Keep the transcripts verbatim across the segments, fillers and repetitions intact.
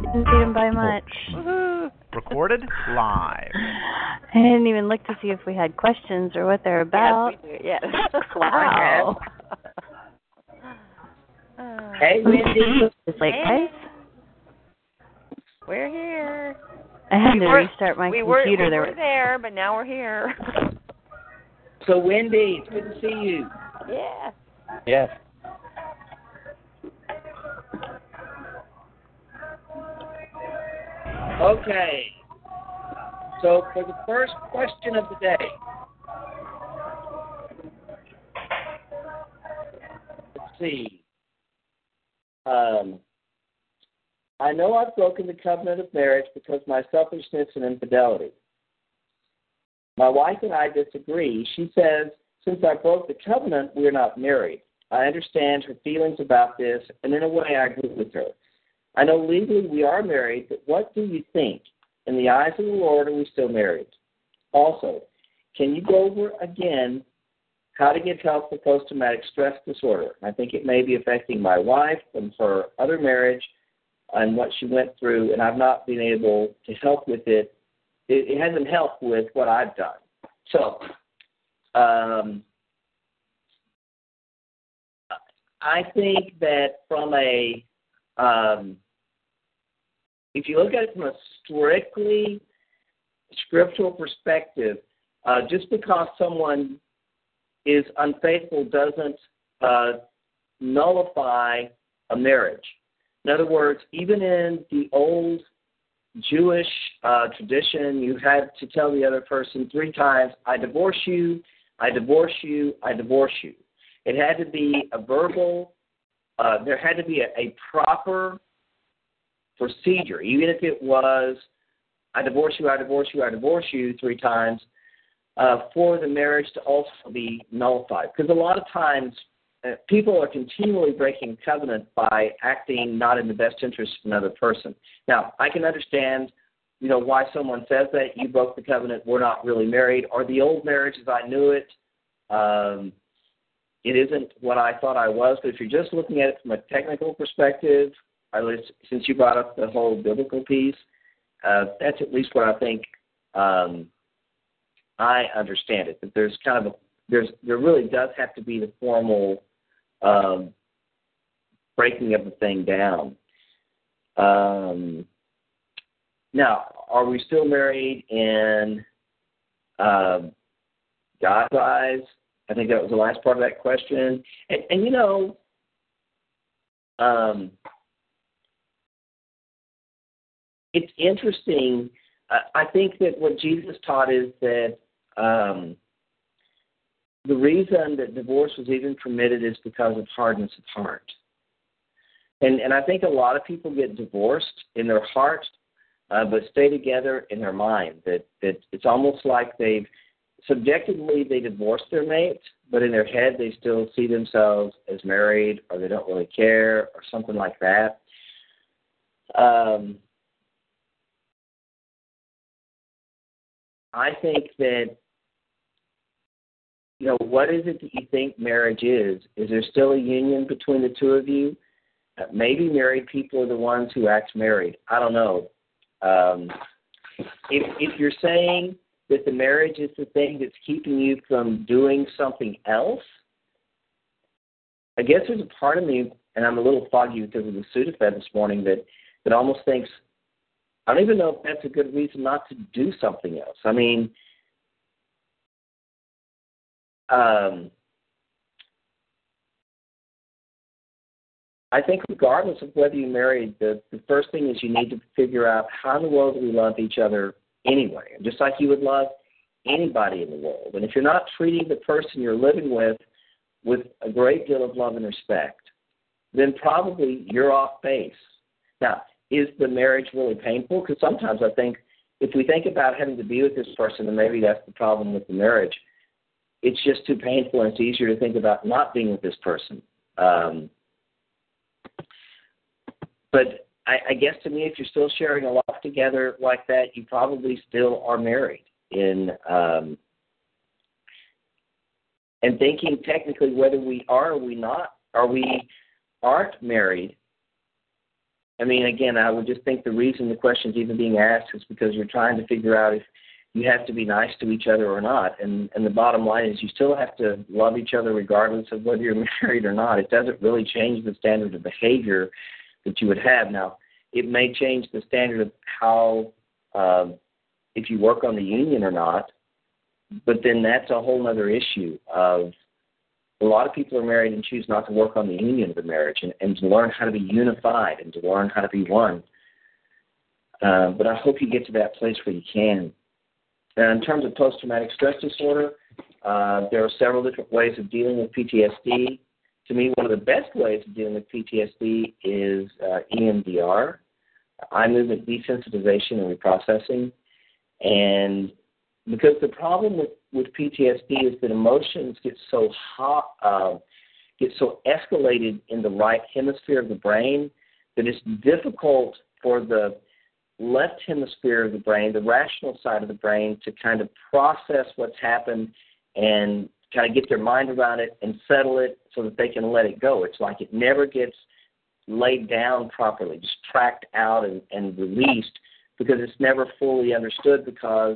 didn't beat him by much. Woohoo. Recorded live. I didn't even look to see if we had questions or what they're about. Yes. yes. Wow. Hey, Wendy. It's like, hey. guys. We're here. I had we to were, restart my we computer. Were, we there were there, but now we're here. So, Wendy, it's good to see you. Yeah. Yes. Okay. So, for the first question of the day, let's see. Um, I know I've broken the covenant of marriage because of my selfishness and infidelity. My wife and I disagree. She says, since I broke the covenant, we're not married. I understand her feelings about this, and in a way I agree with her. I know legally we are married, but what do you think? In the eyes of the Lord, are we still married? Also, can you go over again how to get help for post-traumatic stress disorder? I think it may be affecting my wife from her other marriage and what she went through, and I've not been able to help with it. It, it hasn't helped with what I've done. So, um, I think that from a, um, if you look at it from a strictly scriptural perspective, uh, just because someone is unfaithful doesn't uh, nullify a marriage. In other words, even in the old Jewish uh, tradition, you had to tell the other person three times, I divorce you, I divorce you, I divorce you. It had to be a verbal, uh, there had to be a, a proper procedure, even if it was, I divorce you, I divorce you, I divorce you three times, uh, for the marriage to also be nullified. Because a lot of times, uh, people are continually breaking covenant by acting not in the best interest of another person. Now, I can understand, you know, why someone says that, you broke the covenant, we're not really married, or the old marriage as I knew it, um, it isn't what I thought I was. But if you're just looking at it from a technical perspective, at least since you brought up the whole biblical piece, uh, that's at least what I think um, I understand it. That there's kind of a, there's there really does have to be the formal um, breaking of the thing down. Um, now, are we still married in uh, God's eyes? I think that was the last part of that question. And, and you know, um, it's interesting. Uh, I think that what Jesus taught is that um, the reason that divorce was even permitted is because of hardness of heart. And, and I think a lot of people get divorced in their heart, uh, but stay together in their mind. That, that it's almost like they've, subjectively they divorced their mate, but in their head they still see themselves as married, or they don't really care, or something like that. Um, I think that, you know, what is it that you think marriage is? Is there still a union between the two of you? Uh, maybe married people are the ones who act married. I don't know. Um, if, if you're saying that the marriage is the thing that's keeping you from doing something else, I guess there's a part of me, and I'm a little foggy because of the Sudafed this morning, that, that almost thinks, I don't even know if that's a good reason not to do something else. I mean, um, I think regardless of whether you're married, the, the first thing is you need to figure out how in the world do we love each other anyway, just like you would love anybody in the world. And if you're not treating the person you're living with with a great deal of love and respect, then probably you're off base. Now, is the marriage really painful? Because sometimes I think if we think about having to be with this person, then maybe that's the problem with the marriage. It's just too painful, and it's easier to think about not being with this person. Um, but I, I guess to me, if you're still sharing a life together like that, you probably still are married. In um, and thinking technically whether we are or we not, or we aren't married, I mean, again, I would just think the reason the question's even being asked is because you're trying to figure out if you have to be nice to each other or not. And, and the bottom line is you still have to love each other regardless of whether you're married or not. It doesn't really change the standard of behavior that you would have. Now, it may change the standard of how, um, if you work on the union or not, but then that's a whole other issue of a lot of people are married and choose not to work on the union of the marriage and, and to learn how to be unified and to learn how to be one. Uh, but I hope you get to that place where you can. And in terms of post-traumatic stress disorder, uh, there are several different ways of dealing with P T S D. To me, one of the best ways of dealing with P T S D is uh, E M D R, eye movement desensitization and reprocessing. And because the problem with, with P T S D is that emotions get so hot, uh, get so escalated in the right hemisphere of the brain that it's difficult for the left hemisphere of the brain, the rational side of the brain, to kind of process what's happened and kind of get their mind around it and settle it so that they can let it go. It's like it never gets laid down properly, just tracked out and, and released because it's never fully understood because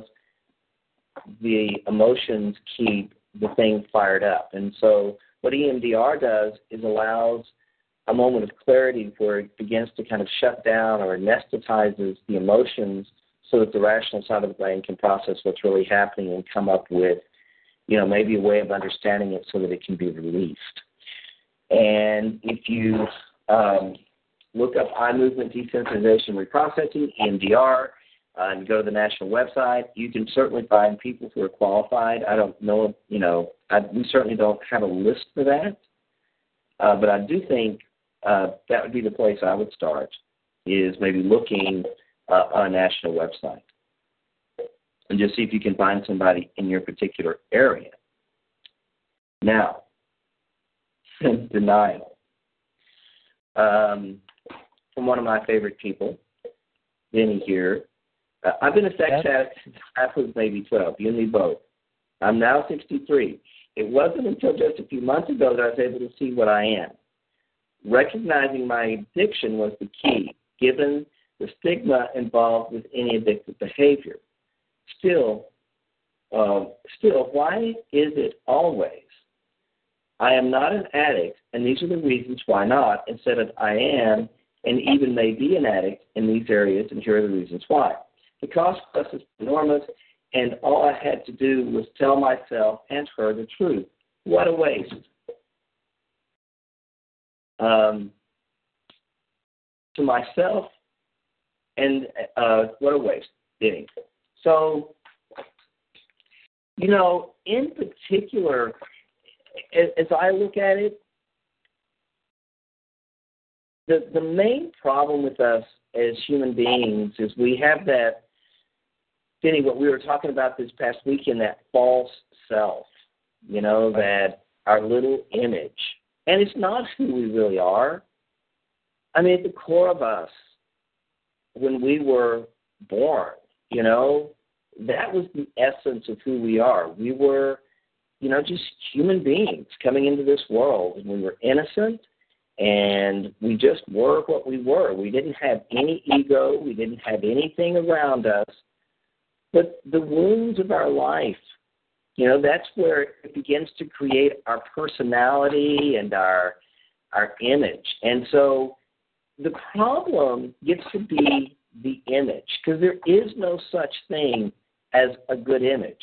the emotions keep the thing fired up. And so what E M D R does is allows a moment of clarity where it begins to kind of shut down or anesthetizes the emotions so that the rational side of the brain can process what's really happening and come up with, you know, maybe a way of understanding it so that it can be released. And if you um, look up eye movement desensitization reprocessing, E M D R, uh, and go to the national website, you can certainly find people who are qualified. I don't know, you know, I, we certainly don't have a list for that, uh, but I do think uh, that would be the place I would start, is maybe looking uh, on a national website and just see if you can find somebody in your particular area. Now, denial. Um, from one of my favorite people, Benny here. Uh, I've been a sex Yes. addict since I was maybe twelve, you and me both. I'm now sixty-three. It wasn't until just a few months ago that I was able to see what I am. Recognizing my addiction was the key, given the stigma involved with any addictive behavior. Still, uh, still, why is it always, I am not an addict, and these are the reasons why not, instead of I am, and even may be an addict in these areas, and here are the reasons why. The cost plus is enormous, and all I had to do was tell myself and her the truth. What a waste. Um, to myself, and uh, what a waste. Dang. So, you know, in particular, as, as I look at it, the the main problem with us as human beings is we have that, Denny, what we were talking about this past weekend, that false self, you know, that our little image. And it's not who we really are. I mean, at the core of us, when we were born, you know, that was the essence of who we are. We were, you know, just human beings coming into this world, and we were innocent, and we just were what we were. We didn't have any ego. We didn't have anything around us. But the wounds of our life, you know, that's where it begins to create our personality and our our image. And so the problem gets to be the image, because there is no such thing as a good image.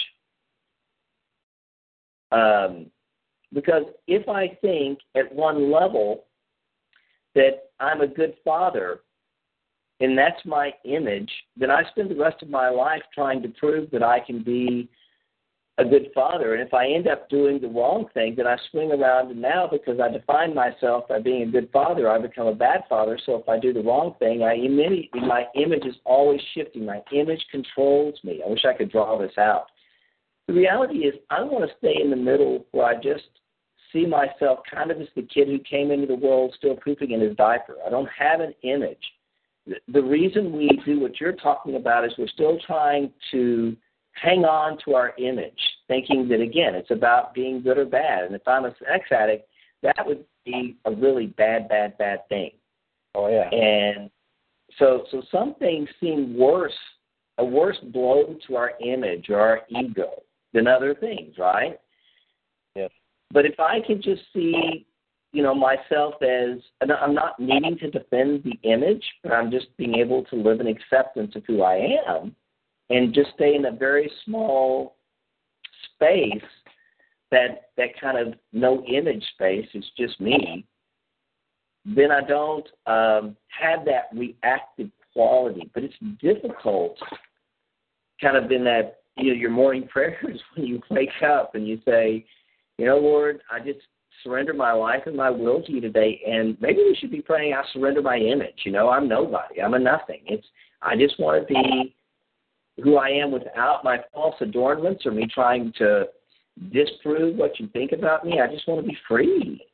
Um, because if I think at one level that I'm a good father, and that's my image, then I spend the rest of my life trying to prove that I can be a good father. And if I end up doing the wrong thing, then I swing around, and now because I define myself by being a good father, I become a bad father. So if I do the wrong thing, I immediately, my image is always shifting. My image controls me. I wish I could draw this out. The reality is I want to stay in the middle where I just see myself kind of as the kid who came into the world still pooping in his diaper. I don't have an image. The reason we do what you're talking about is we're still trying to hang on to our image, thinking that, again, it's about being good or bad. And if I'm a sex addict, that would be a really bad, bad, bad thing. Oh, yeah. And so so some things seem worse, a worse blow to our image or our ego than other things, right? Yes. But if I can just see, you know, myself as, and I'm not needing to defend the image, but I'm just being able to live in acceptance of who I am and just stay in a very small space, that that kind of no image space, it's just me, then I don't um, have that reactive quality. But it's difficult kind of in that, you know, your morning prayers when you wake up and you say, you know, Lord, I just surrender my life and my will to you today. And maybe we should be praying, I surrender my image. You know, I'm nobody. I'm a nothing. It's I just want to be who I am without my false adornments or me trying to disprove what you think about me. I just want to be free.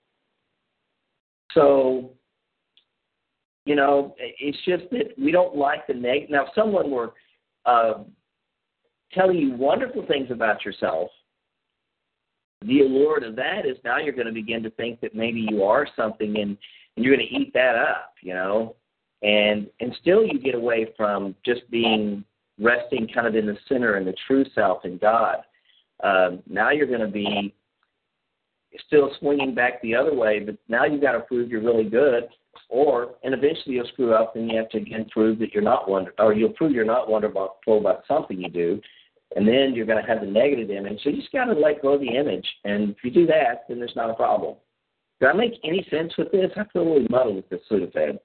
So, you know, it's just that we don't like the negative. Now, if someone were uh, telling you wonderful things about yourself, the allure of that is now you're going to begin to think that maybe you are something, and, and you're going to eat that up, you know, and and still you get away from just being resting kind of in the center and the true self in God. Um, now you're going to be still swinging back the other way, but now you've got to prove you're really good, or and eventually you'll screw up, and you have to again prove that you're not wonder, or you'll prove you're not wonderful about something you do, and then you're going to have the negative image. So you just got to let go of the image, and if you do that, then there's not a problem. Does that make any sense with this? I feel really muddled with this Sudafed.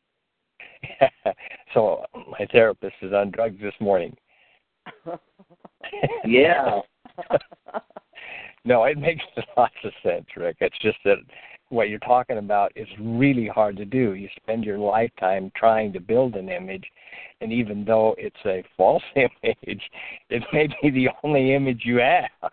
So my therapist is on drugs this morning. Yeah. No, it makes lots of sense, Rick. It's just that what you're talking about is really hard to do. You spend your lifetime trying to build an image, and even though it's a false image, it may be the only image you have.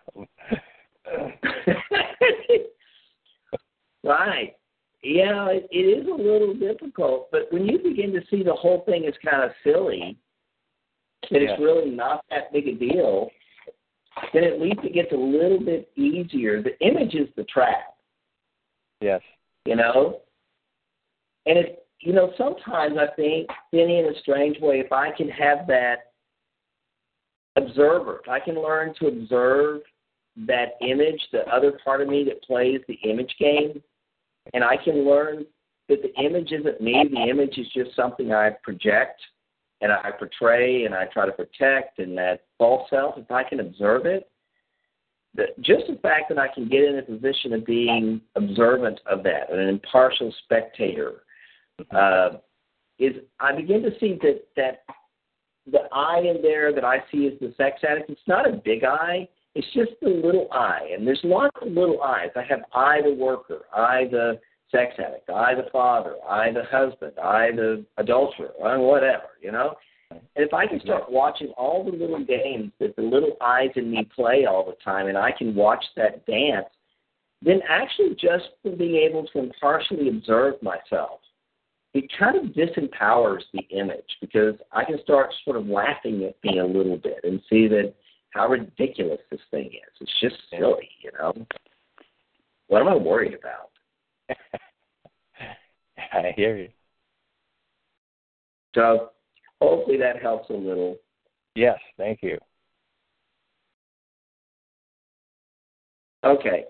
Right. Yeah, it, it is a little difficult, but when you begin to see the whole thing is kind of silly, that Yeah. it's really not that big a deal, then at least it gets a little bit easier. The image is the trap. Yes. You know? And, it, you know, sometimes I think, Benny, in a strange way, if I can have that observer, if I can learn to observe that image, the other part of me that plays the image game, and I can learn that the image isn't me, the image is just something I project and I portray and I try to protect, and that false self, if I can observe it, the, just the fact that I can get in a position of being observant of that, an impartial spectator, uh, is I begin to see that, that the I in there that I see as the sex addict, it's not a big I, it's just the little I. And there's lots of little I's. I have I the worker, I the sex addict, I the father, I the husband, I the adulterer, or whatever, you know? And if I can start watching all the little games that the little I's in me play all the time, and I can watch that dance, then actually just for being able to impartially observe myself, it kind of disempowers the image, because I can start sort of laughing at me a little bit and see that how ridiculous this thing is. It's just silly, you know? What am I worried about? I hear you. So hopefully that helps a little. Yes, thank you. Okay.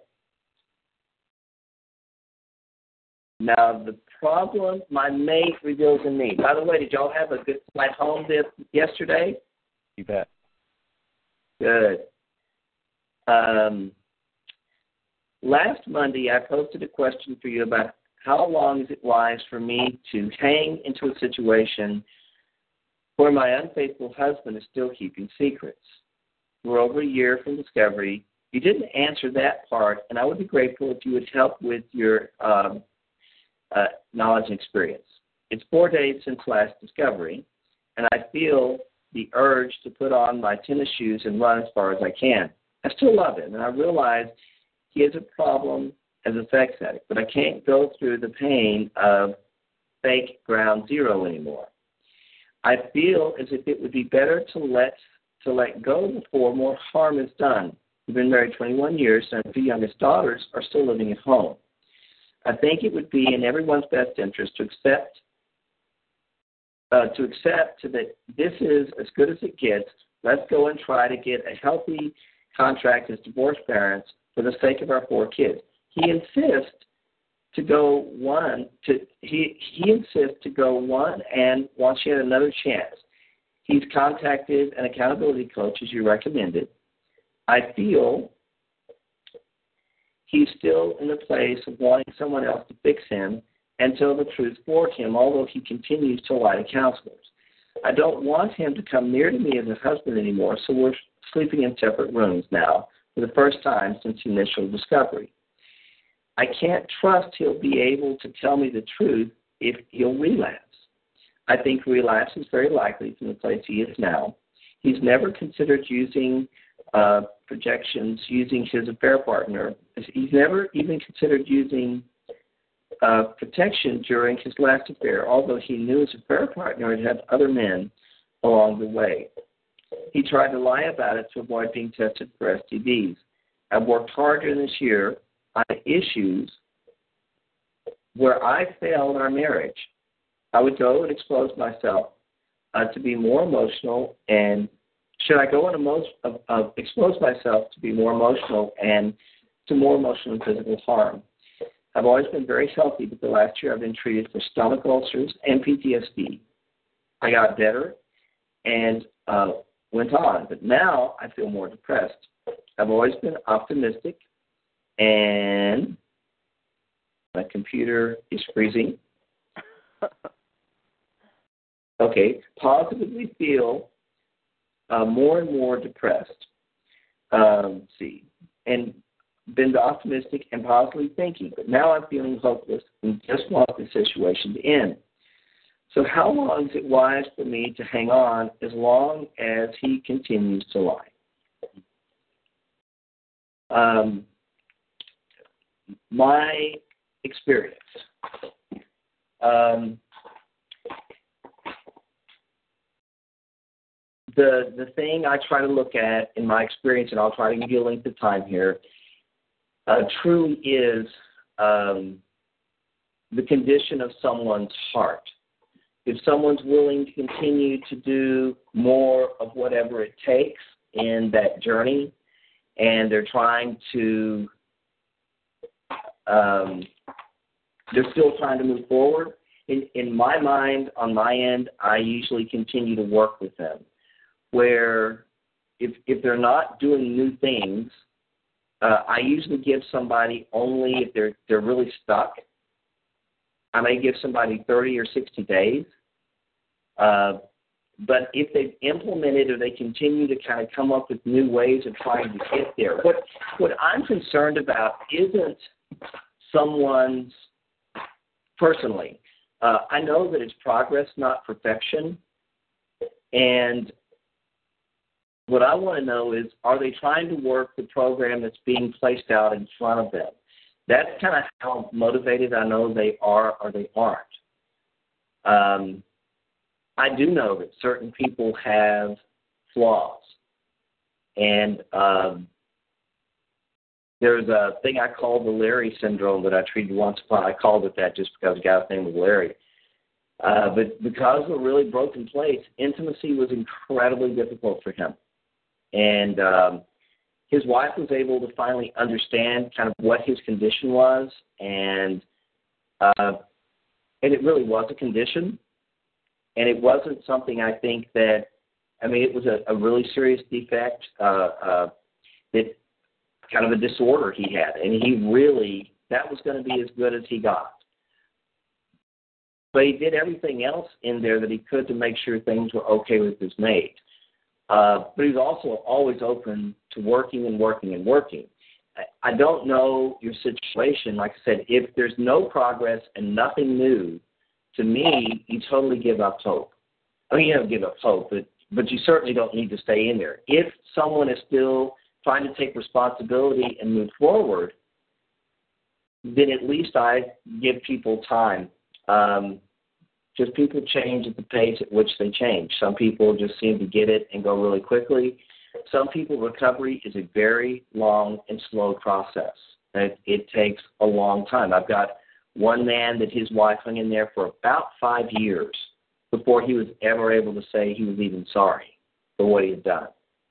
Now, the problem my mate reveals in me. By the way, did y'all have a good flight home this, yesterday? You bet. Good. Um, last Monday, I posted a question for you about how long is it wise for me to hang into a situation where my unfaithful husband is still keeping secrets. We're over a year from discovery. You didn't answer that part, and I would be grateful if you would help with your um, uh, knowledge and experience. It's four days since last discovery, and I feel the urge to put on my tennis shoes and run as far as I can. I still love him, and I realize he has a problem as a sex addict, but I can't go through the pain of fake ground zero anymore. I feel as if it would be better to let to let go before more harm is done. We've been married twenty-one years, and our two youngest daughters are still living at home. I think it would be in everyone's best interest to accept uh, to accept that this is as good as it gets. Let's go and try to get a healthy contract as divorced parents for the sake of our four kids. He insists to go one to he he insists to go one and wants yet another chance. He's contacted an accountability coach as you recommended. I feel he's still in the place of wanting someone else to fix him and tell the truth for him, although he continues to lie to counselors. I don't want him to come near to me as a husband anymore, so we're sleeping in separate rooms now for the first time since the initial discovery. I can't trust he'll be able to tell me the truth if he'll relapse. I think relapse is very likely from the place he is now. He's never considered using uh, projections, using his affair partner. He's never even considered using uh, protection during his last affair, although he knew his affair partner had had other men along the way. He tried to lie about it to avoid being tested for S T Ds. I've worked hard during this year on issues where I failed our marriage. I would go and expose myself uh, to be more emotional, and should I go and emo- uh, uh, expose myself to be more emotional and to more emotional and physical harm? I've always been very healthy, but the last year I've been treated for stomach ulcers and P T S D. I got better and uh, went on, but now I feel more depressed. I've always been optimistic, and my computer is freezing. Okay, positively feel uh, more and more depressed. Um, let's see, and been optimistic and positively thinking, but now I'm feeling hopeless and just want the situation to end. So how long is it wise for me to hang on as long as he continues to lie? Um, my experience. Um, the the thing I try to look at in my experience, and I'll try to give you a length of time here, uh, truly is um, the condition of someone's heart. If someone's willing to continue to do more of whatever it takes in that journey, and they're trying to, um, they're still trying to move forward. In, in my mind, on my end, I usually continue to work with them. Where if if they're not doing new things, uh, I usually give somebody only if they're they're really stuck. I may give somebody thirty or sixty days. Uh, but if they've implemented or they continue to kind of come up with new ways of trying to get there, what what I'm concerned about isn't someone's personally. Uh, I know that it's progress, not perfection. And what I want to know is, are they trying to work the program that's being placed out in front of them? That's kind of how motivated I know they are or they aren't. Um, I do know that certain people have flaws. And um, there's a thing I call the Larry syndrome that I treated once upon. I called it that just because the guy's name was Larry. Uh, but because of a really broken place, intimacy was incredibly difficult for him. And um, his wife was able to finally understand kind of what his condition was, and uh, and it really was a condition. And it wasn't something I think that, I mean, it was a, a really serious defect, uh, uh, that kind of a disorder he had. And he really, that was going to be as good as he got. But he did everything else in there that he could to make sure things were okay with his mate. Uh, but he was also always open to working and working and working. I, I don't know your situation. Like I said, if there's no progress and nothing new, to me, you totally give up hope. I mean, you don't give up hope, but, but you certainly don't need to stay in there. If someone is still trying to take responsibility and move forward, then at least I give people time. Um, just people change at the pace at which they change. Some people just seem to get it and go really quickly. Some people, recovery is a very long and slow process. It, it takes a long time. I've got one man that his wife hung in there for about five years before he was ever able to say he was even sorry for what he had done.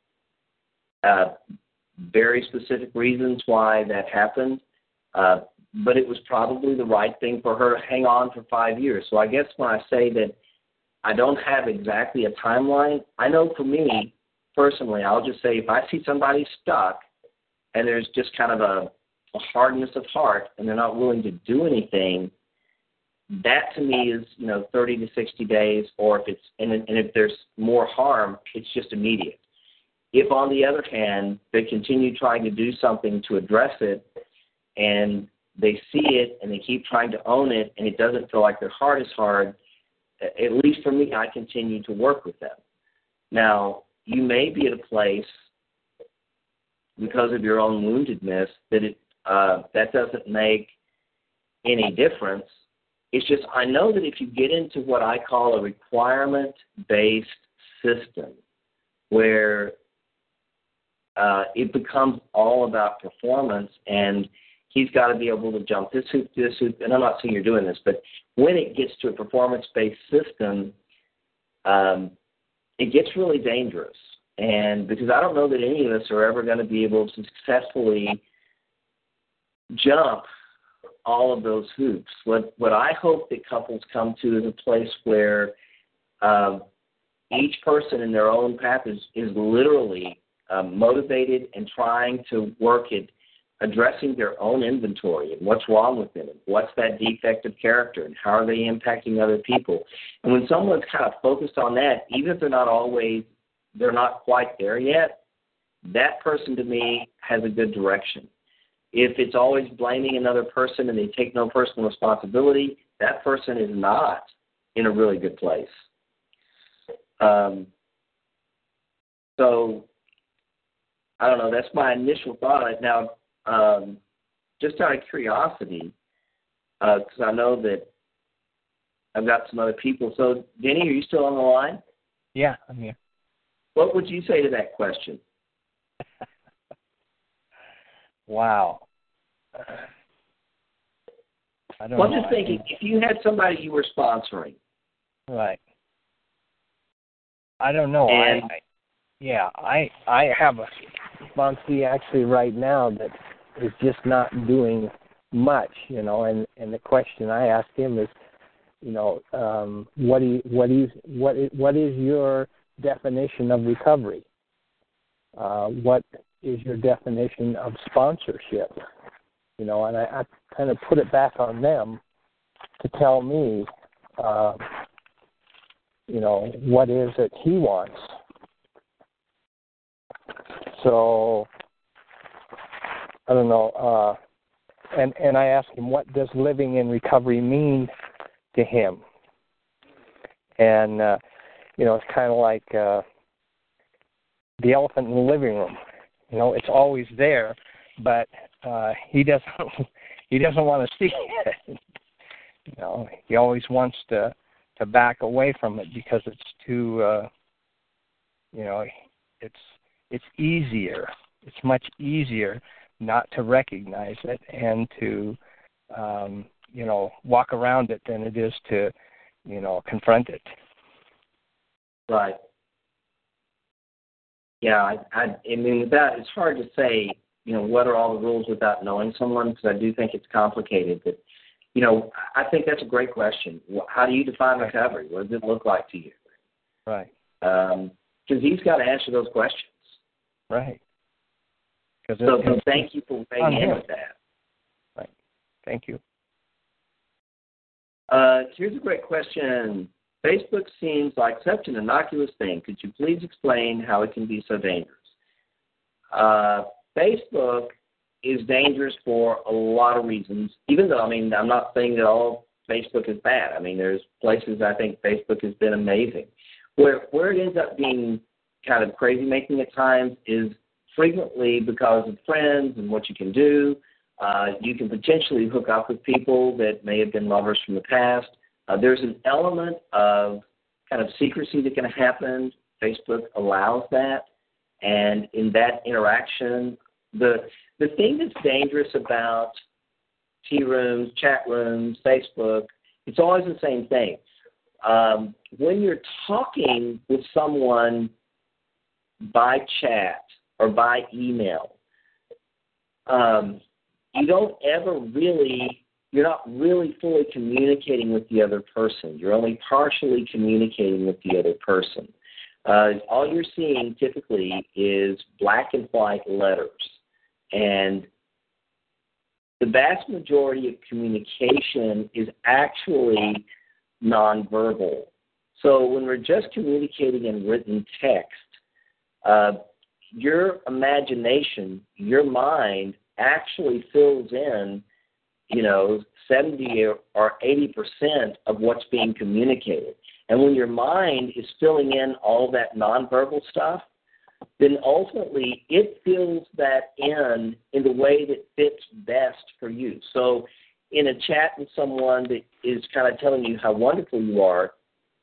Uh, very specific reasons why that happened, uh, but it was probably the right thing for her to hang on for five years. So I guess when I say that I don't have exactly a timeline, I know for me, personally, I'll just say if I see somebody stuck and there's just kind of a, a hardness of heart and they're not willing to do anything, that to me is, you know, thirty to sixty days, or if it's, and, and if there's more harm, it's just immediate. If, on the other hand, they continue trying to do something to address it and they see it and they keep trying to own it and it doesn't feel like their heart is hard, at least for me, I continue to work with them. Now, you may be at a place because of your own woundedness that it uh, that doesn't make any difference. It's just I know that if you get into what I call a requirement-based system where uh, it becomes all about performance and he's got to be able to jump this hoop, this hoop, and I'm not saying you're doing this, but when it gets to a performance-based system, um, it gets really dangerous. And because I don't know that any of us are ever going to be able to successfully jump all of those hoops. What what I hope that couples come to is a place where uh, each person in their own path is, is literally um, motivated and trying to work at addressing their own inventory and what's wrong with them, and what's that defect of character, and how are they impacting other people. And when someone's kind of focused on that, even if they're not always, they're not quite there yet, that person to me has a good direction. If it's always blaming another person and they take no personal responsibility, that person is not in a really good place. Um, so, I don't know, that's my initial thought. Now, um, just out of curiosity, because uh, I know that I've got some other people. So, Denny, are you still on the line? Yeah, I'm here. What would you say to that question? Wow. I don't well, I'm know. just thinking, if you had somebody you were sponsoring. Right. I don't know. And, I, I, yeah, I I have a sponsee actually right now that is just not doing much, you know, and, and the question I ask him is, you know, um, what do you, what is what is, what is your definition of recovery? Uh, what is your definition of sponsorship? You know, and I, I kind of put it back on them to tell me, uh, you know, what is it he wants. So, I don't know. Uh, and, and I asked him, what does living in recovery mean to him? And, uh, you know, it's kind of like uh, the elephant in the living room. You know, it's always there, but uh, he doesn't he doesn't want to see it. You know, he always wants to, to back away from it because it's too, uh, you know, it's it's easier. It's much easier not to recognize it and to, um, you know, walk around it than it is to, you know, confront it. Right. Yeah, I, I, I mean, with that, it's hard to say, you know, what are all the rules without knowing someone, because I do think it's complicated. But, you know, I think that's a great question. How do you define recovery? What does it look like to you? Right. Because um, he's got to answer those questions. Right. So, so thank you for weighing in with that. Right. Thank you. Uh, here's a great question. Facebook seems like such an innocuous thing. Could you please explain how it can be so dangerous? Uh, Facebook is dangerous for a lot of reasons, even though, I mean, I'm not saying that all Facebook is bad. I mean, there's places I think Facebook has been amazing. Where, where it ends up being kind of crazy-making at times is frequently because of friends and what you can do. Uh, you can potentially hook up with people that may have been lovers from the past. Uh, there's an element of kind of secrecy that can happen. Facebook allows that. And in that interaction, the the thing that's dangerous about tea rooms, chat rooms, Facebook, it's always the same thing. um, when you're talking with someone by chat or by email, um, you don't ever really, you're not really fully communicating with the other person. You're only partially communicating with the other person. Uh, all you're seeing typically is black and white letters. And the vast majority of communication is actually nonverbal. So when we're just communicating in written text, uh, your imagination, your mind actually fills in, you know, seventy or eighty percent of what's being communicated. And when your mind is filling in all that nonverbal stuff, then ultimately it fills that in in the way that fits best for you. So in a chat with someone that is kind of telling you how wonderful you are,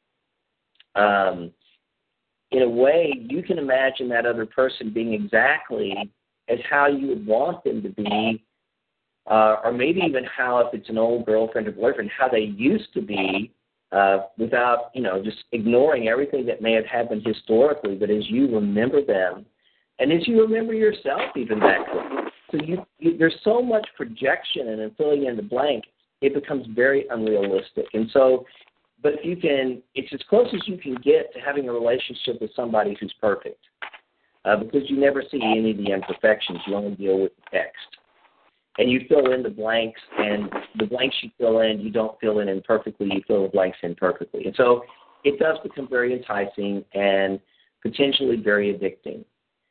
um, in a way you can imagine that other person being exactly as how you would want them to be, uh, or maybe even how, if it's an old girlfriend or boyfriend, how they used to be, uh, without, you know, just ignoring everything that may have happened historically, but as you remember them, and as you remember yourself even back then. So you, you, there's so much projection and in filling in the blank, it becomes very unrealistic. And so, but if you can, it's as close as you can get to having a relationship with somebody who's perfect, uh, because you never see any of the imperfections. You only deal with the text. And you fill in the blanks, and the blanks you fill in, you don't fill in imperfectly, you fill the blanks in perfectly. And so it does become very enticing and potentially very addicting.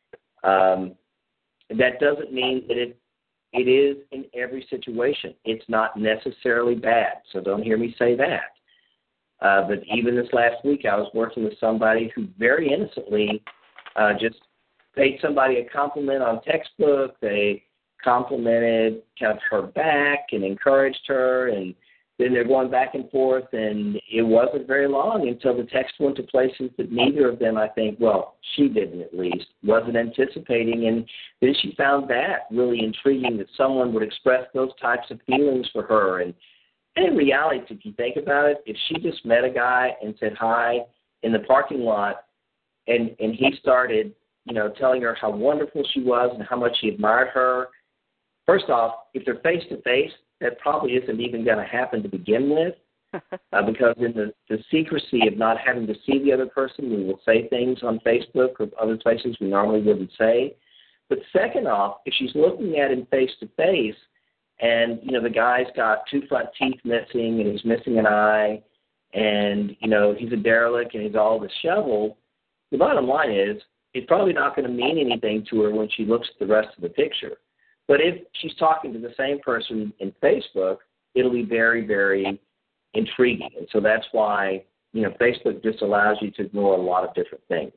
Um, that doesn't mean that it it is in every situation. It's not necessarily bad, so don't hear me say that. Uh, but even this last week, I was working with somebody who very innocently uh, just paid somebody a compliment on textbook. They complimented kind of her back and encouraged her, and then they're going back and forth, and it wasn't very long until the text went to places that neither of them, I think, well, she didn't at least, wasn't anticipating, and then she found that really intriguing, that someone would express those types of feelings for her. And, and in reality, if you think about it, if she just met a guy and said hi in the parking lot, and, and he started, you know, telling her how wonderful she was and how much he admired her, first off, if they're face-to-face, that probably isn't even going to happen to begin with, uh, because in the, the secrecy of not having to see the other person, we will say things on Facebook or other places we normally wouldn't say. But second off, if she's looking at him face-to-face and, you know, the guy's got two front teeth missing and he's missing an eye and, you know, he's a derelict and he's all disheveled, the bottom line is it's probably not going to mean anything to her when she looks at the rest of the picture. But if she's talking to the same person in Facebook, it'll be very, very intriguing. And so that's why, you know, Facebook just allows you to ignore a lot of different things.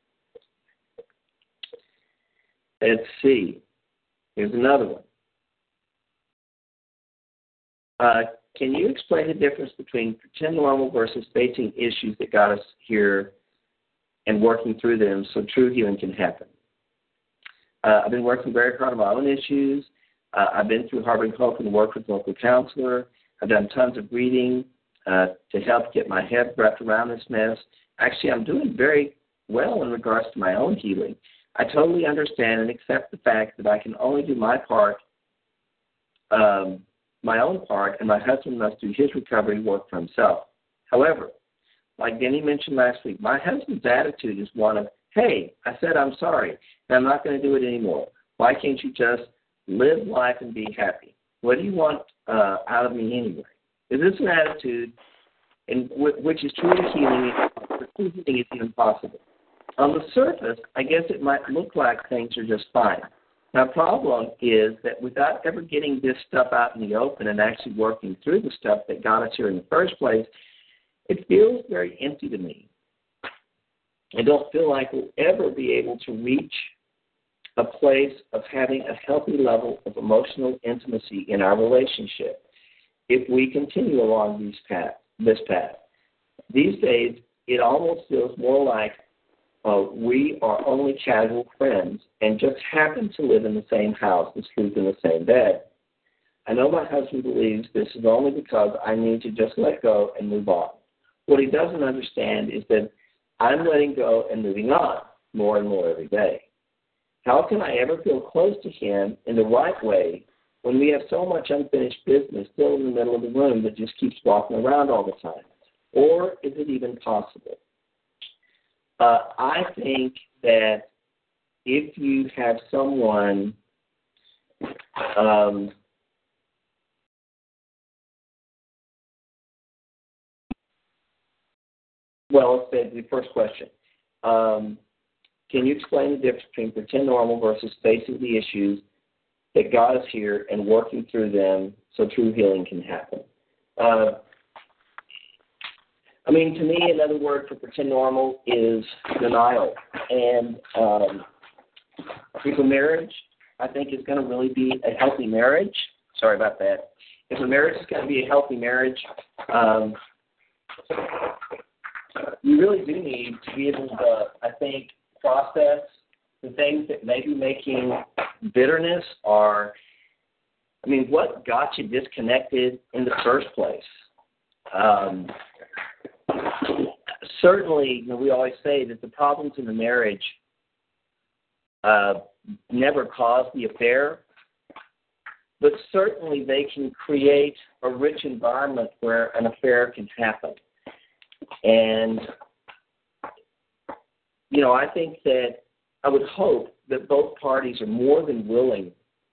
Let's see. Here's another one. Uh, can you explain the difference between pretend normal versus facing issues that got us here and working through them so true healing can happen? Uh, I've been working very hard on my own issues. Uh, I've been through Harboring Hope and worked with a local counselor. I've done tons of reading uh, to help get my head wrapped around this mess. Actually, I'm doing very well in regards to my own healing. I totally understand and accept the fact that I can only do my part, um, my own part, and my husband must do his recovery work for himself. However, like Denny mentioned last week, my husband's attitude is one of, hey, I said I'm sorry, and I'm not going to do it anymore. Why can't you just live life and be happy? What do you want uh, out of me anyway? Is this an attitude in w- which is truly healing, or true healing is even possible? On the surface, I guess it might look like things are just fine. My problem is that without ever getting this stuff out in the open and actually working through the stuff that got us here in the first place, it feels very empty to me. I don't feel like we'll ever be able to reach a place of having a healthy level of emotional intimacy in our relationship if we continue along these path, this path. These days, it almost feels more like uh, we are only casual friends and just happen to live in the same house and sleep in the same bed. I know my husband believes this is only because I need to just let go and move on. What he doesn't understand is that I'm letting go and moving on more and more every day. How can I ever feel close to him in the right way when we have so much unfinished business still in the middle of the room that just keeps walking around all the time? Or is it even possible? Uh, I think that if you have someone um, well, let's say the first question. Um, can you explain the difference between pretend normal versus facing the issues that got us here and working through them so true healing can happen? Uh, I mean, to me, another word for pretend normal is denial. And um, if a marriage, I think, is going to really be a healthy marriage, sorry about that. If a marriage is going to be a healthy marriage, um, you really do need to be able to, I think, process the things that may be making bitterness or, I mean, what got you disconnected in the first place? Um, certainly, you know, we always say that the problems in the marriage uh, never cause the affair, but certainly they can create a rich environment where an affair can happen. And, you know, I think that I would hope that both parties are more than willing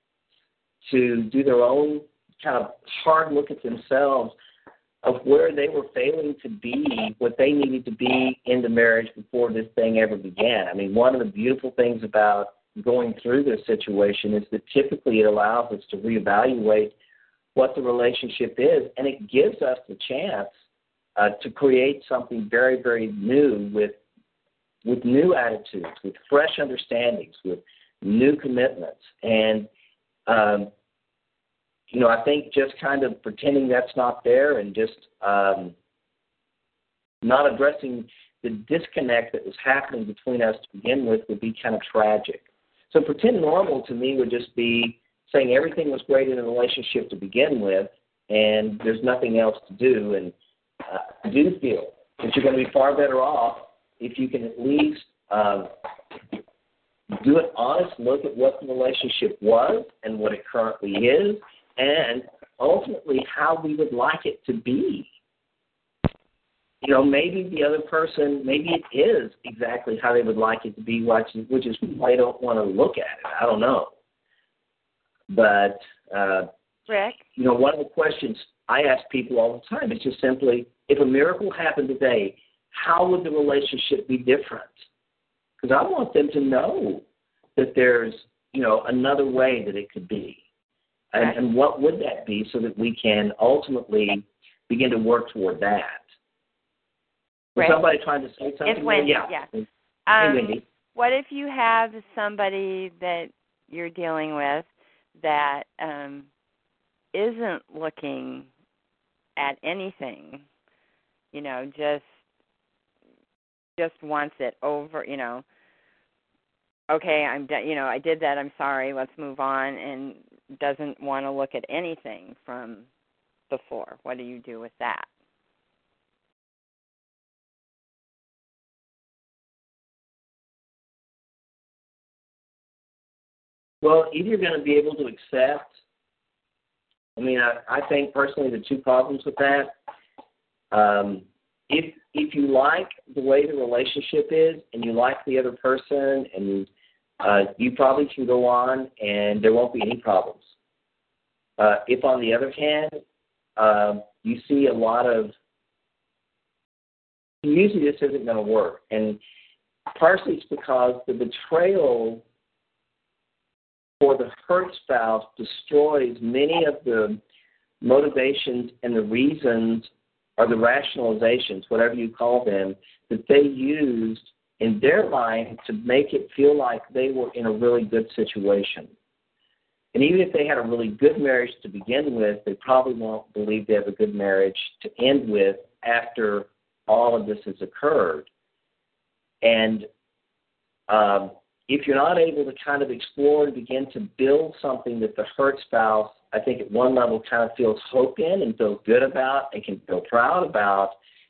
to do their own kind of hard look at themselves of where they were failing to be what they needed to be in the marriage before this thing ever began. I mean, one of the beautiful things about going through this situation is that typically it allows us to reevaluate what the relationship is, and it gives us the chance uh, to create something very, very new with with new attitudes, with fresh understandings, with new commitments. And, um, you know, I think just kind of pretending that's not there and just um, not addressing the disconnect that was happening between us to begin with would be kind of tragic. So pretend normal to me would just be saying everything was great in a relationship to begin with and there's nothing else to do. And uh, I do feel that you're going to be far better off if you can at least uh, do an honest look at what the relationship was and what it currently is, and ultimately how we would like it to be. You know, maybe the other person, maybe it is exactly how they would like it to be, which is why they don't want to look at it. I don't know. But, uh, Rick? you know, one of the questions I ask people all the time is just simply, if a miracle happened today, how would the relationship be different? Because I want them to know that there's, you know, another way that it could be. And, okay. and what would that be so that we can ultimately begin to work toward that? Right. Was somebody trying to say something? It's Wendy, yeah. yeah. Hey, um, Wendy. What if you have somebody that you're dealing with that um, isn't looking at anything, you know, just just wants it over, you know, okay, I'm done, you know, I did that, I'm sorry, let's move on, and doesn't want to look at anything from before. What do you do with that? Well, either you're going to be able to accept, I mean, I, I think personally the two problems with that, um, if if you like the way the relationship is and you like the other person, and uh, you probably can go on and there won't be any problems. Uh, if, on the other hand, uh, you see a lot of, usually this isn't going to work. And partially it's because the betrayal for the hurt spouse destroys many of the motivations and the reasons or the rationalizations, whatever you call them, that they used in their mind to make it feel like they were in a really good situation. And even if they had a really good marriage to begin with, they probably won't believe they have a good marriage to end with after all of this has occurred. And um, if you're not able to kind of explore and begin to build something that the hurt spouse, I think at one level kind of feels hope in and feels good about and can feel proud about,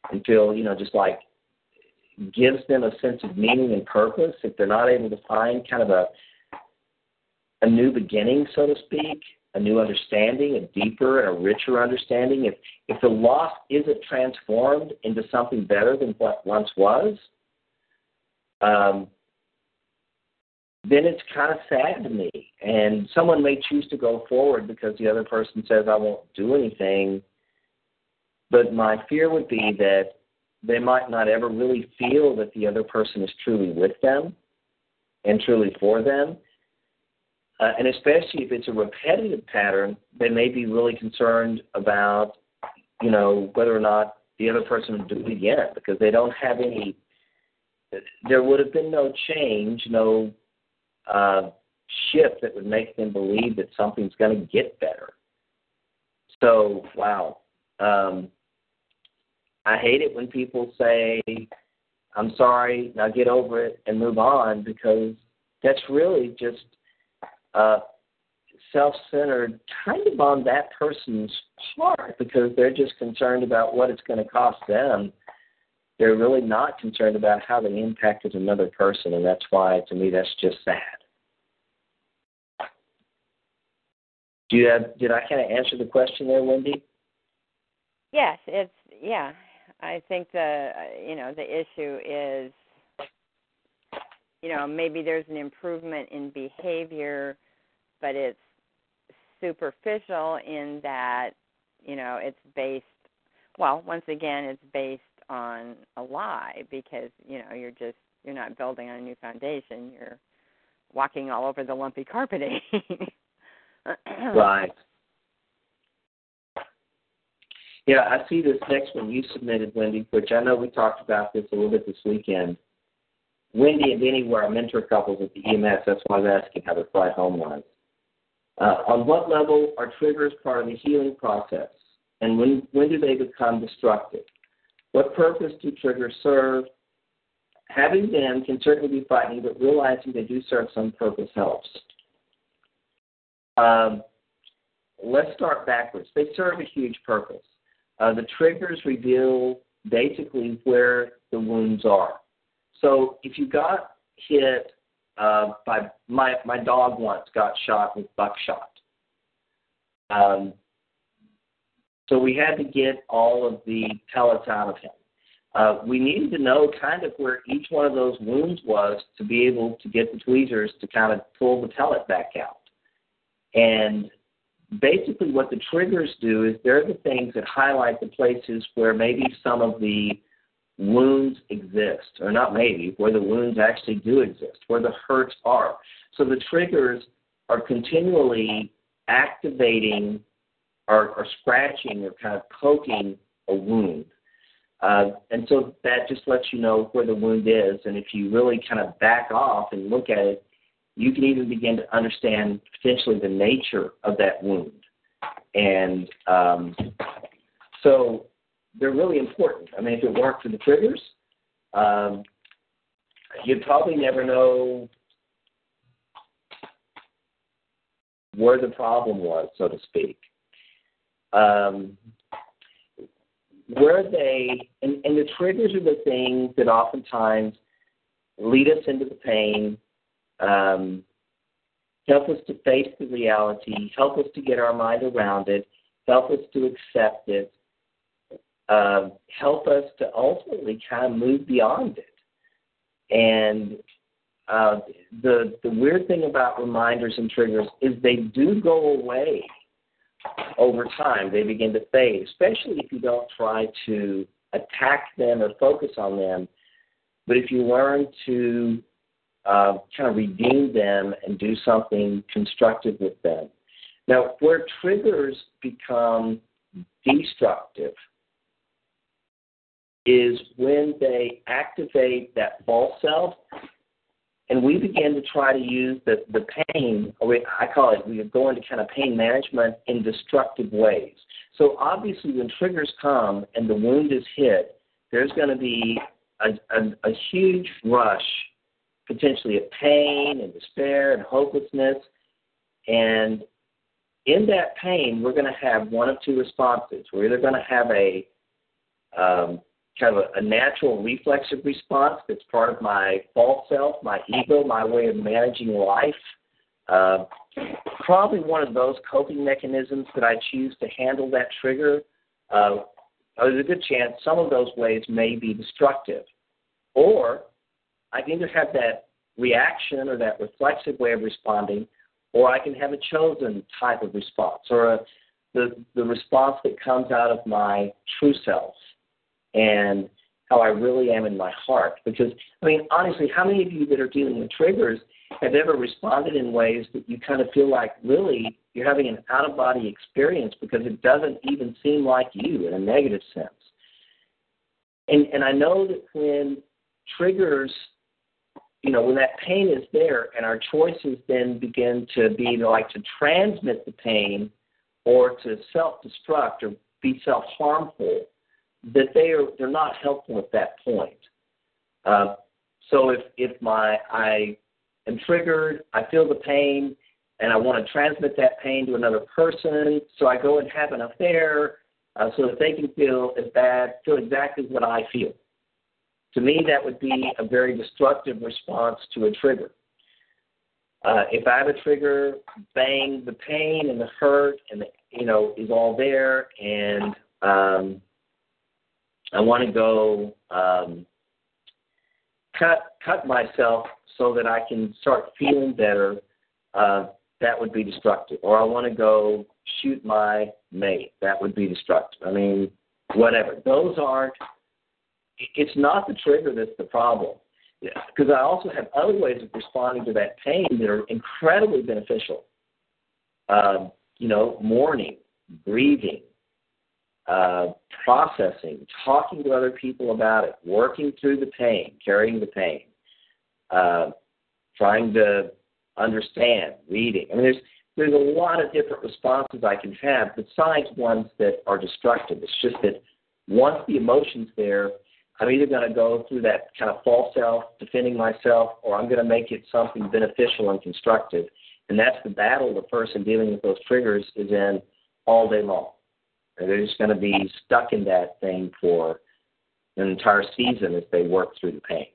and feel, you know, just like gives them a sense of meaning and purpose, if they're not able to find kind of a a new beginning, so to speak, a new understanding, a deeper and a richer understanding, if if the loss isn't transformed into something better than what once was, um, then it's kind of sad to me. And someone may choose to go forward because the other person says, I won't do anything. But my fear would be that they might not ever really feel that the other person is truly with them and truly for them. Uh, and especially if it's a repetitive pattern, they may be really concerned about, you know, whether or not the other person will do it again, because they don't have any, there would have been no change, no uh, shift that would make them believe that something's going to get better. So, wow. Um, I hate it when people say, I'm sorry, now get over it and move on, because that's really just uh, self-centered kind of on that person's part, because they're just concerned about what it's going to cost them. They're really not concerned about how they impacted another person, and that's why, to me, that's just sad. Do you have, did I kind of answer the question there, Wendy? Yes, it's, yeah. I think the, you know, the issue is, you know, maybe there's an improvement in behavior, but it's superficial in that, you know, it's based, well, once again, it's based on a lie, because, you know, you're just, you're not building on a new foundation. You're walking all over the lumpy carpeting. Right. Yeah, I see this next one you submitted, Wendy, which I know we talked about this a little bit this weekend. Wendy and Denny were our mentor couples at the E M S. That's why I was asking how their flight home was. Uh, on what level are triggers part of the healing process? And when, when do they become destructive? What purpose do triggers serve? Having them can certainly be frightening, but realizing they do serve some purpose helps. Um, let's start backwards. They serve a huge purpose. Uh, the triggers reveal basically where the wounds are. So if you got hit uh, by, my, my dog once got shot with buckshot. Um, so we had to get all of the pellets out of him. Uh, we needed to know kind of where each one of those wounds was to be able to get the tweezers to kind of pull the pellet back out. And basically what the triggers do is they're the things that highlight the places where maybe some of the wounds exist, or not maybe, where the wounds actually do exist, where the hurts are. So the triggers are continually activating or, or scratching or kind of poking a wound. Uh, and so that just lets you know where the wound is. And if you really kind of back off and look at it, you can even begin to understand potentially the nature of that wound. And um, so they're really important. I mean, if it weren't for the triggers, um, you'd probably never know where the problem was, so to speak. Um, where they, and, and the triggers are the things that oftentimes lead us into the pain, Um, help us to face the reality, help us to get our mind around it, help us to accept it, uh, help us to ultimately kind of move beyond it. And uh, the the weird thing about reminders and triggers is they do go away over time. They begin to fade, especially if you don't try to attack them or focus on them. But if you learn to Uh, kind of redeem them and do something constructive with them. Now, where triggers become destructive is when they activate that false self, and we begin to try to use the, the pain, or we, I call it, we go into kind of pain management in destructive ways. So obviously when triggers come and the wound is hit, there's going to be a, a, a huge rush, potentially of pain and despair and hopelessness. And in that pain, we're going to have one of two responses. We're either going to have a um, kind of a, a natural reflexive response that's part of my false self, my ego, my way of managing life. Uh, probably one of those coping mechanisms that I choose to handle that trigger. Uh, there's a good chance some of those ways may be destructive. Or I can either have that reaction or that reflexive way of responding, or I can have a chosen type of response, or a, the, the response that comes out of my true self and how I really am in my heart. Because, I mean, honestly, how many of you that are dealing with triggers have ever responded in ways that you kind of feel like really you're having an out-of-body experience because it doesn't even seem like you in a negative sense? And, and I know that when triggers, you know, when that pain is there and our choices then begin to be like to transmit the pain or to self-destruct or be self-harmful, that they are they're not helpful at that point. Uh, so if if my I am triggered, I feel the pain, and I want to transmit that pain to another person, so I go and have an affair uh, so that they can feel as bad, feel exactly what I feel. To me, that would be a very destructive response to a trigger. Uh, if I have a trigger, bang, the pain and the hurt and the, you know is all there, and um, I want to go um, cut cut myself so that I can start feeling better. Uh, that would be destructive. Or I want to go shoot my mate. That would be destructive. I mean, whatever. Those aren't. It's not the trigger that's the problem. Because I also have other ways of responding to that pain that are incredibly beneficial. Um, you know, mourning, grieving, uh, processing, talking to other people about it, working through the pain, carrying the pain, uh, trying to understand, reading. I mean, there's there's a lot of different responses I can have besides ones that are destructive. It's just that once the emotion's there, I'm either going to go through that kind of false self, defending myself, or I'm going to make it something beneficial and constructive. And that's the battle the person dealing with those triggers is in all day long. And they're just going to be stuck in that thing for an entire season as they work through the pain.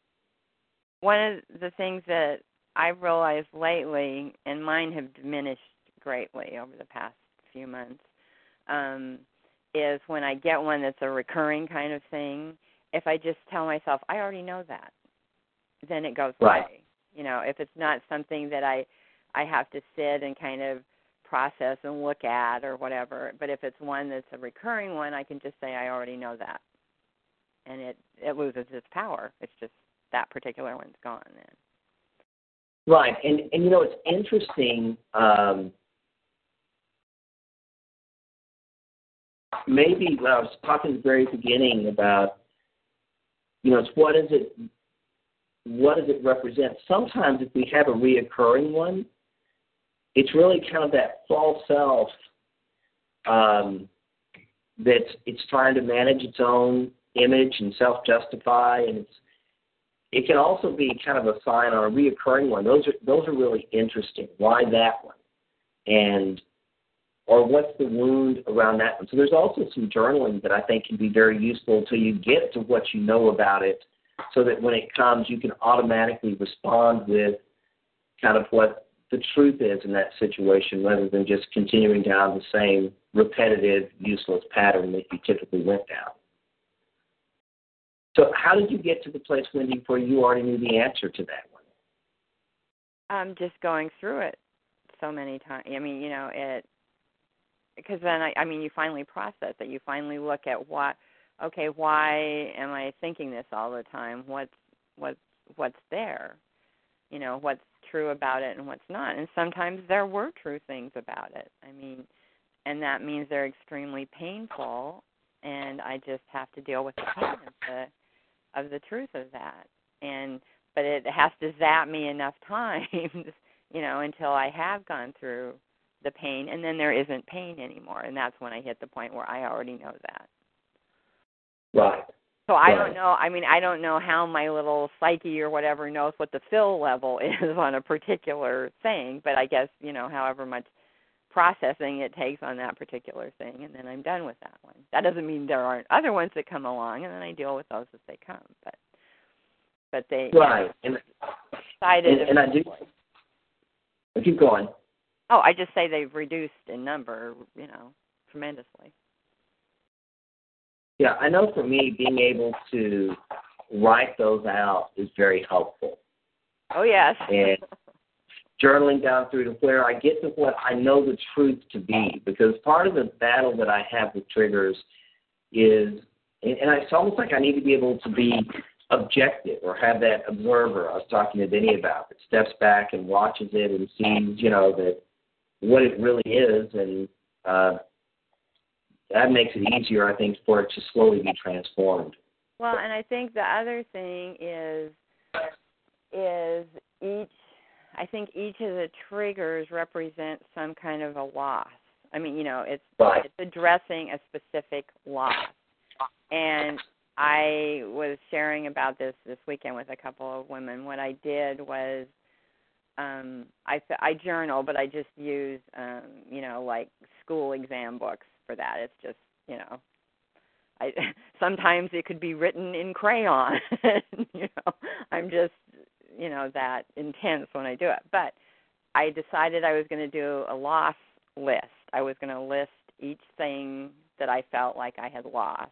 One of the things that I've realized lately, and mine have diminished greatly over the past few months, um, is when I get one that's a recurring kind of thing, if I just tell myself, I already know that, then it goes right. away. You know, if it's not something that I, I have to sit and kind of process and look at or whatever, but if it's one that's a recurring one, I can just say, I already know that. And it, it loses its power. It's just that particular one's gone then. Right, and, and you know, it's interesting, um, maybe when I was talking at the very beginning about, you know, it's what is it, what does it represent? Sometimes if we have a reoccurring one, it's really kind of that false self um, that it's trying to manage its own image and self-justify, and it's it can also be kind of a sign on a reoccurring one. Those are those are really interesting. Why that one? And or what's the wound around that one? So there's also some journaling that I think can be very useful until you get to what you know about it, so that when it comes, you can automatically respond with kind of what the truth is in that situation, rather than just continuing down the same repetitive, useless pattern that you typically went down. So how did you get to the place, Wendy, where you already knew the answer to that one? Um, just going through it so many times. I mean, you know, it, because then, I, I mean, you finally process it. You finally look at what, okay, why am I thinking this all the time? What's, what's, what's there? You know, what's true about it and what's not. And sometimes there were true things about it. I mean, and that means they're extremely painful, and I just have to deal with the pain of the, of the truth of that. And but it has to zap me enough times, you know, until I have gone through the pain, and then there isn't pain anymore, and that's when I hit the point where I already know that. Right. So I right. don't know, I mean, I don't know how my little psyche or whatever knows what the fill level is on a particular thing, but I guess, you know, however much processing it takes on that particular thing, and then I'm done with that one. That doesn't mean there aren't other ones that come along, and then I deal with those as they come. But but they right, you know, and, decided. and, and I do. I keep going. Oh, I just say they've reduced in number, you know, tremendously. Yeah, I know for me, being able to write those out is very helpful. Oh, yes. And journaling down through to where I get to what I know the truth to be, because part of the battle that I have with triggers is, and, and it's almost like I need to be able to be objective or have that observer I was talking to Denny about that steps back and watches it and sees, you know, that what it really is, and uh, that makes it easier, I think, for it to slowly be transformed. Well, and I think the other thing is is each, I think each of the triggers represent some kind of a loss. I mean, you know, it's right. it's addressing a specific loss. And I was sharing about this this weekend with a couple of women. What I did was um, I, I journal, but I just use, um, you know, like school exam books for that. It's just, you know, I sometimes it could be written in crayon. You know, I'm just, you know, that intense when I do it. But I decided I was going to do a loss list. I was going to list each thing that I felt like I had lost.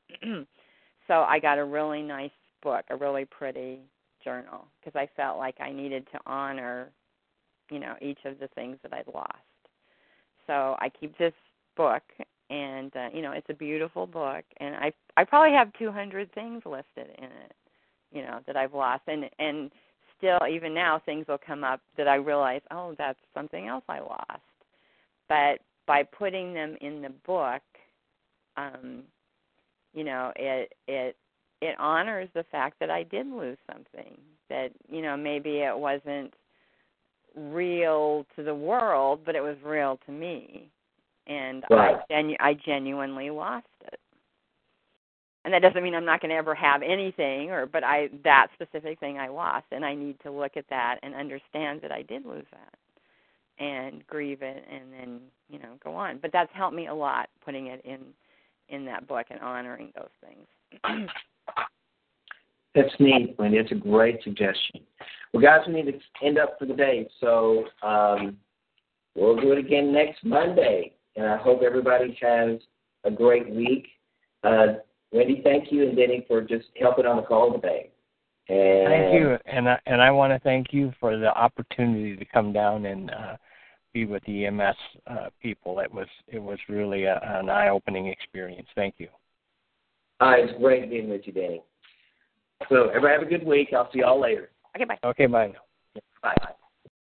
So I got a really nice book, a really pretty journal, because I felt like I needed to honor, you know, each of the things that I'd lost. So I keep this book, and, uh, you know, it's a beautiful book, and I I probably have two hundred things listed in it, you know, that I've lost. And, and still, even now, things will come up that I realize, oh, that's something else I lost. But by putting them in the book, um, you know, it it it honors the fact that I did lose something, that, you know, maybe it wasn't real to the world, but it was real to me. And right. I, genu- I genuinely lost it. And that doesn't mean I'm not going to ever have anything, or but I that specific thing I lost, and I need to look at that and understand that I did lose that and grieve it and then, you know, go on. But that's helped me a lot, putting it in, in that book and honoring those things. That's neat, Wendy. It's a great suggestion. Well, guys, we need to end up for the day, so um, we'll do it again next Monday, and I hope everybody has a great week. Uh, Wendy, thank you, and Denny, for just helping on the call today. And thank you, and I, and I want to thank you for the opportunity to come down and uh, be with the E M S uh, people. It was it was really a, an eye-opening experience. Thank you. Uh, it's great being with you, Denny. So everybody have a good week. I'll see y'all later. Okay, bye. Okay, bye now. Bye.